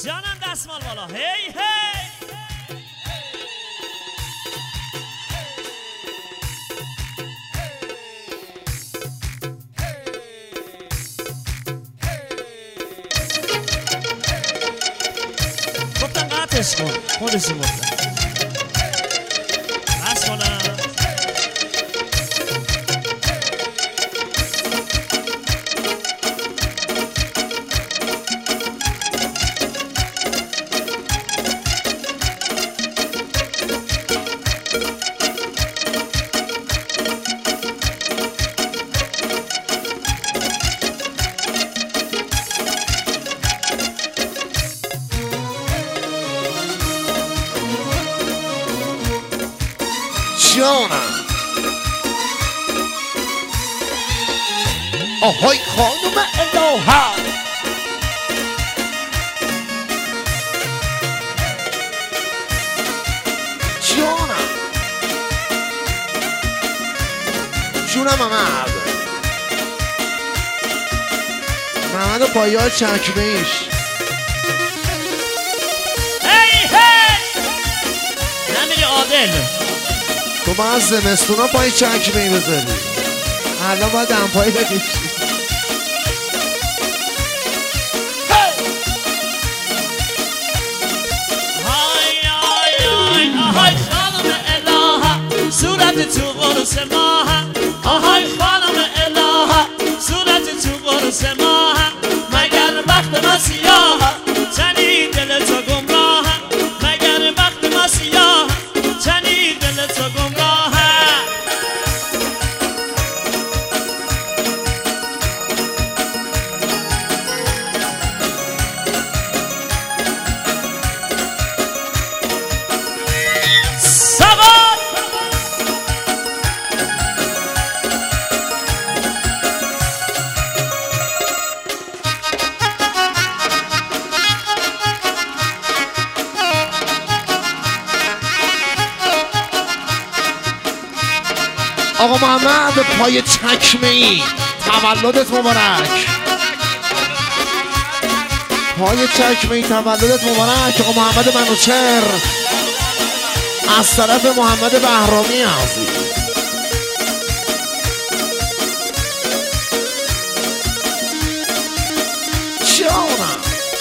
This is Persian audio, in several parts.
جانم دستمال بالا هی هی گفتن قطعش کن خودشون گفتن بس کنم جانم آهای خانم الهه جانم جونم محمد پایی های چکمه ایش هی هی نمیری عادل تو باید زمستونا پای چکمه ای بذاری الان باید دمپایی بکشی آهای خانم الهه صورت تو قرص ماه آهای خانم الهه صورت تو قرص ماه مگر وقت ما سیاه تنی دل تو گمراه مگر وقت ما سیاه تنی دل تو گمراه آقا محمد پای چکمه ای تولدت مبارک پای چکمه ای تولدت مبارک آقا محمد منوچهر از طرف محمد بهرامی عزیز جانم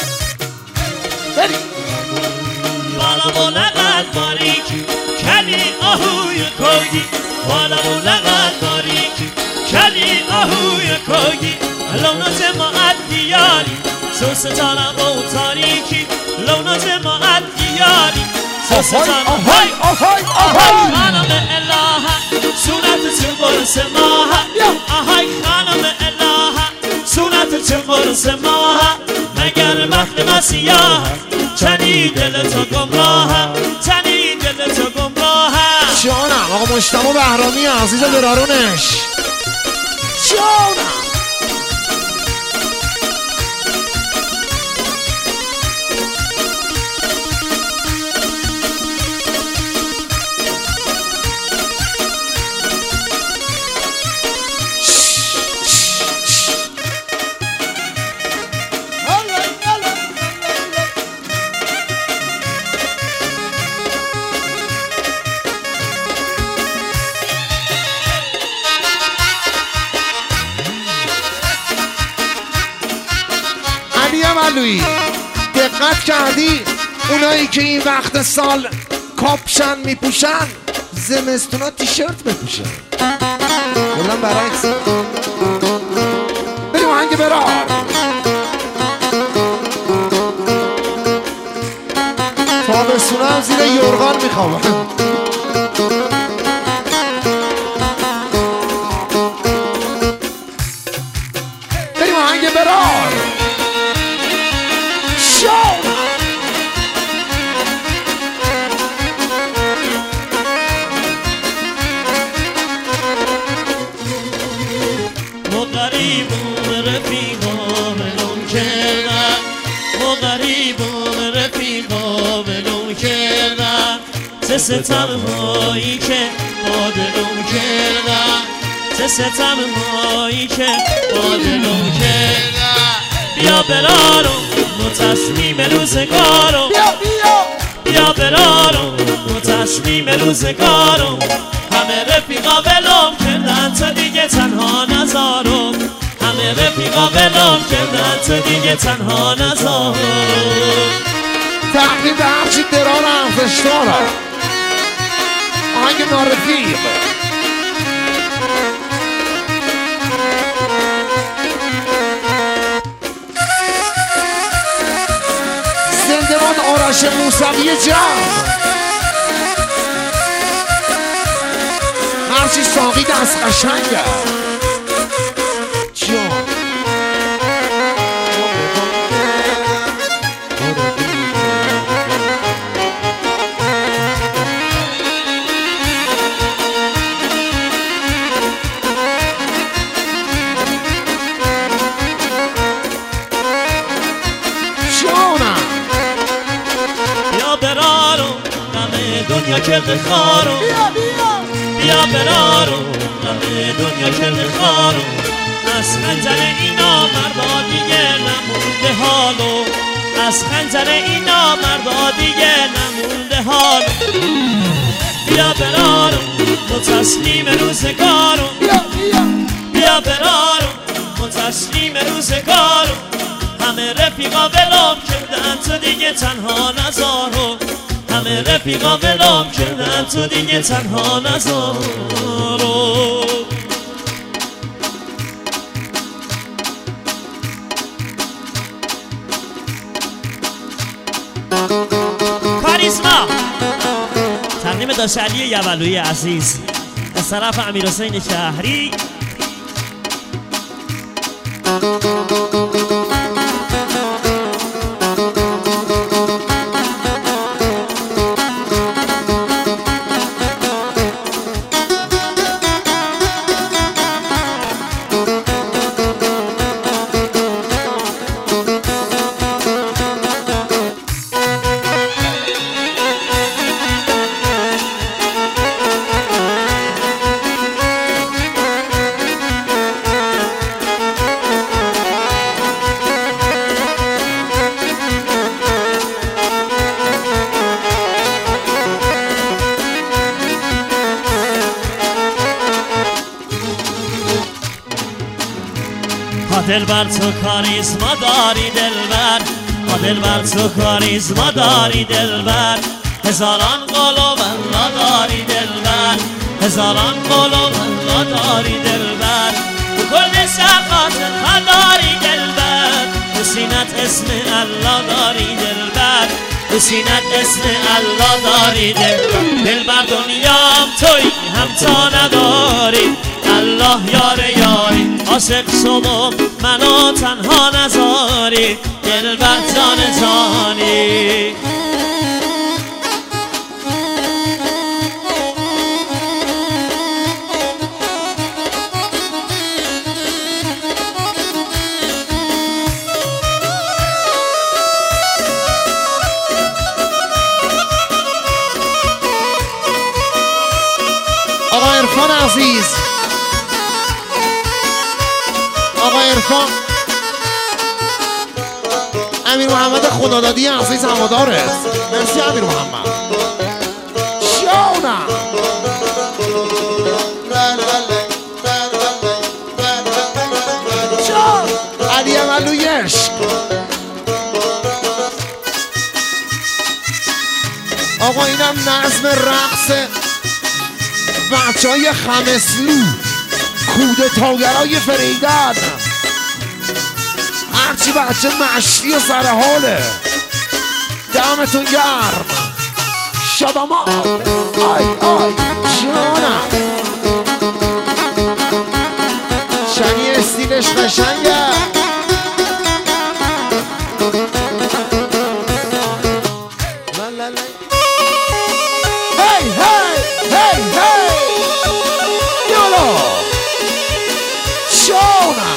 بریم بالا و لغت باریکی کلی آهوی کوگی بالا و لغت باریکی کلی آهوی کوگی لونات ما ادیاری سوس تانم و تاریکی لونات ما ادیاری سوس تانم آهای خانم الهه صورت تو قرص ماه آهای خانم الهه صورت تو قرص ماه مگر وقت ما سیاه تنی دل تو گمراه تنی دل تو گمراه جانم آقا مجتبی بهرامی عزیز درارونش جانم علوی دقت کردی اونایی که این وقت سال کاپشن میپوشن زمستونا تیشرت بپوشن کلا برعکس بریم آهنگ برا تابستونا هم زیر یورغان میخوابن بریم آهنگ برا ستم هایی که با دلم کردم ستم هایی که با دلم کردم بیا برارم تسلیم روزگارم بیا برارم تسلیم روزگارم همه رفیقا ولم کردن تو دیگه تنها نذارم همه رفیقا ولم کردن تو دیگه تنها نذارم تقدیم به همچین دران ارزشدارم آهنگ نارفیق زندگان آرش موسوی جمع هرچی ساقی دست قشنگه جان دنیا کرده خارو بیا برارو همه دنیا کرده خارو از خنجر اینا مردا دیگه نمونده حالو از خنجر اینا مردا دیگه نمونده حالو بیا برارو تو تسلیم روزگارو بیا برارو تو تسلیم روزگارو همه رفیقا ولم کردن تو دیگه تنها نذارو همه رفیقا ولم کردن تو دیگه تنها نذارو کاریزما تقدیم داشت علی یولوی عزیز از طرف امیر حسین شهری دلبر تو کاریزما داری دلبر دلبر تو کاریزما داری دلبر هزاران قول و والله داری دلبر هزاران قول و والله داری دلبر تو کل شقات داری دلبر تو سینت اسم الله داری دلبر تو سینت اسم الله داری دلبر دنیام توی هم تا نداری الله یار یاری عاشق شدم منو تنها نذاری دلبر جان جانی آقا عرفان عزیز آقا عرفان امیر محمد خدادادی عزیز هواداره مرسی امیر محمد شاونا علی عملوی عشق آقا اینم نظم رقص بچه های خمسلو کودتاگرای فریدن هرچی بچه مشتی و سر حاله دمتون گرم شادامان آی آی جانم شنی استیلش قشنگه هی هی هی هی یالا شانم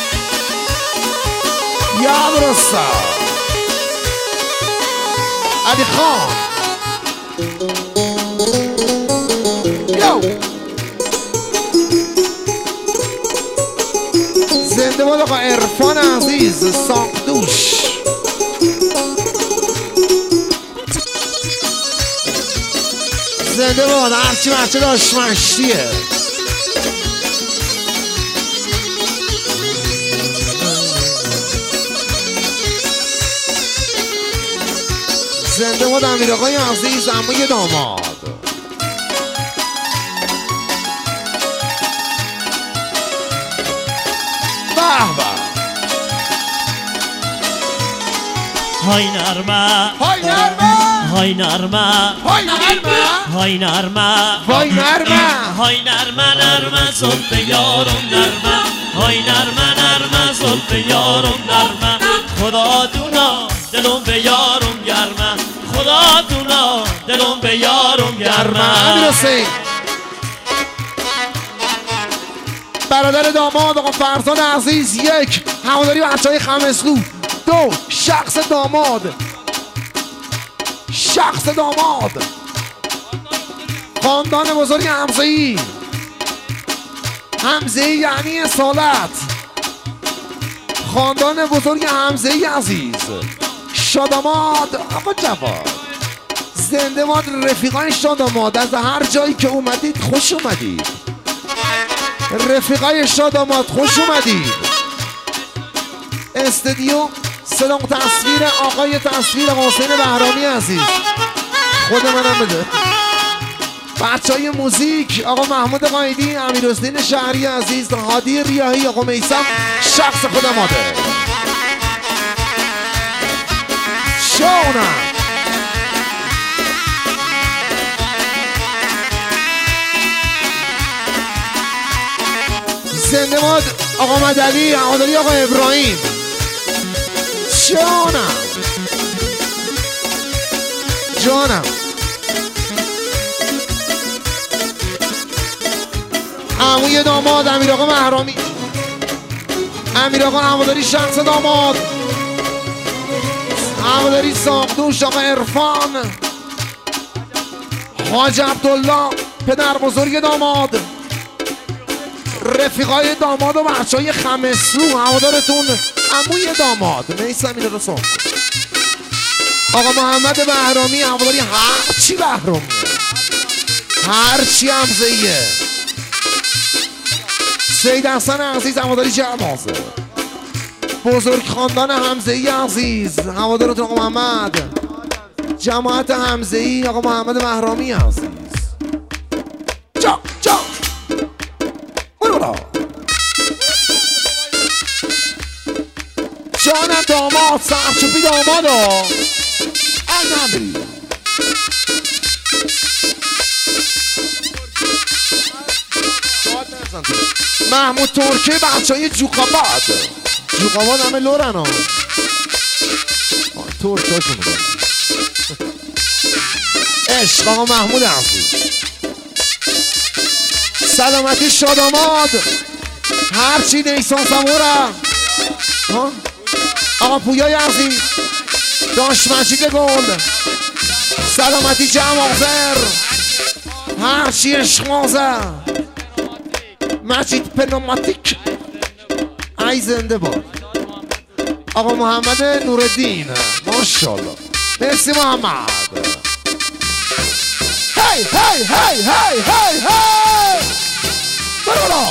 یاد رستا علی خان یو زنده باد آقا عرفان عزیز ساقدوش زنده باد هرچی بچه داشت مشتیه. زنده باد امیر آقای عزیز عموی داماد. به به های نرمه های نرمه های نرمه های نرمه های نرمه وای نرمه های نرمه نرمه زلف یارم نرمه های نرمه نرمه زلف یارم نرمه خدا دونا دلم به یارم گرمه خدا دونا دلم به یارم گرمه. امیر حسین برادر داماد آقا فرزان عزیز یک، هواداری بچه‌های خمسلو دو، شخص داماد خاندان بزرگ حمزه‌ای یعنی اصالت خاندان بزرگ حمزه‌ای عزیز شاداماد آقا جواد زنده باد رفیقای شاداماد از هر جایی که اومدید خوش اومدید رفیقای شاداماد خوش اومدید. استودیو صدا و تصویر آقای تصویر حسین بهرامی عزیز خود منم بده. بچه های موزیک آقا محمود قایدی امیر حسین شهری عزیز هادی ریاهی آقا میثم شخص خودم ماده شونم زنده باد آقا مدلی هواداری آقا ابراهیم جانم عموی داماد امیر آقا بهرامی امیر آقا هواداری شخص داماد هواداری ساقدوش آقا عرفان حاج عبدالله پدر بزرگ داماد رفیقای داماد و بچهای خمسلو هوادارتون عموی داماد میثم اینو رو صاحب آقا محمد بهرامی هواداری هرچی بهرامیه هرچی حمزه‌ایه سید حسن عزیز هواداری جمازه بزرگ خاندان حمزه‌ای عزیز هوادارتون آقا محمد جماعت حمزه‌ای آقا محمد بهرامی عزیز جا جانم داماد سرچوبی داماد ها نداری محمود ترکی بچه های جوقاباد همه لورن ها ترک هاشون عشق آقا محمود عزیز سلامتی شاداماد هرچی نیسان سمورم آقا پویای عزیز داشت مجید گل سلامتی جمازر هرچی اشمازر مجید پنوماتیک ای زنده باد آقا محمد نورالدین ماشاءالله مرسی محمد هی هی هی هی هی هی برو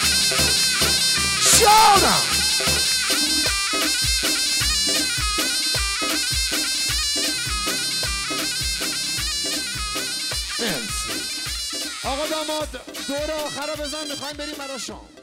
شادم آقا داماد دور آخر رو بزن میخوایم بریم برای شام